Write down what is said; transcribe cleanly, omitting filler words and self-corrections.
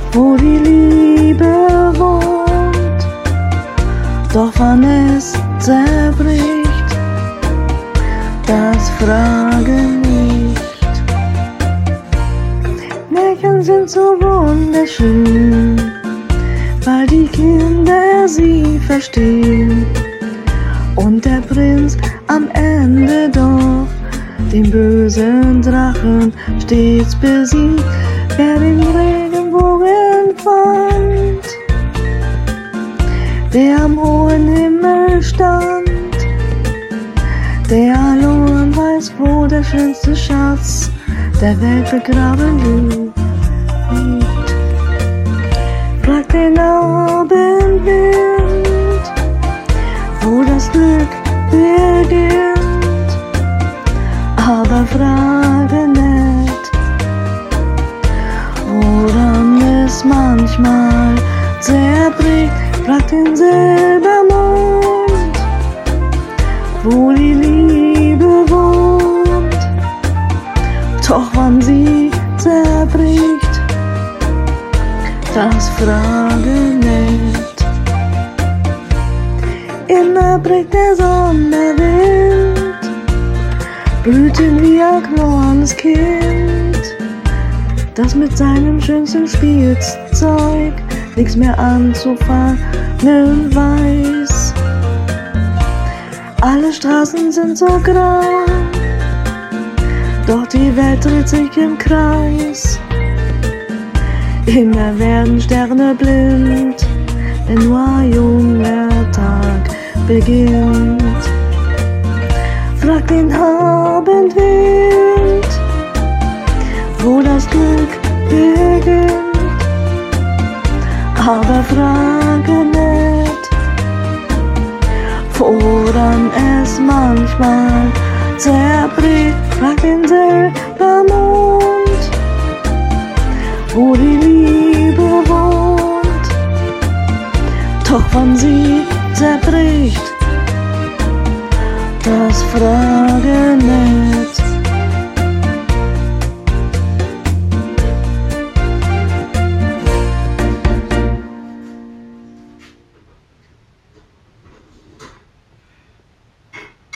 wo die Liebe wohnt. Doch wann es zerbricht, das frage nicht. Märchen sind so wunderschön, weil die Kinder sie verstehen. Und der Prinz am Ende doch den bösen Drachen stets besiegt, wer den Regenbogen fand, der am hohen Himmel stand, der allein weiß, wo der schönste Schatz der Welt begraben liegt. Fragt den Abendwind, wo das Glück beginnt, aber frage nicht, woran es manchmal zerbricht. Fragt den Silbermond, wo die Liebe wohnt, doch wann sie zerbricht, das frage nicht. Immer bricht der Sommerwind, Blüten wie ein kleines Kind, das mit seinem schönsten Spielzeug nichts mehr anzufangen weiß. Alle Straßen sind so grau, doch die Welt dreht sich im Kreis. Immer werden Sterne blind, wenn nur ein junger Tag beginnt. Frag den Abendwind, wo das Glück beginnt, aber frage nicht, woran es manchmal zerbricht. Frag den Silbermond, wo die Liebe wohnt, doch wann sie zerbricht, das frage nicht.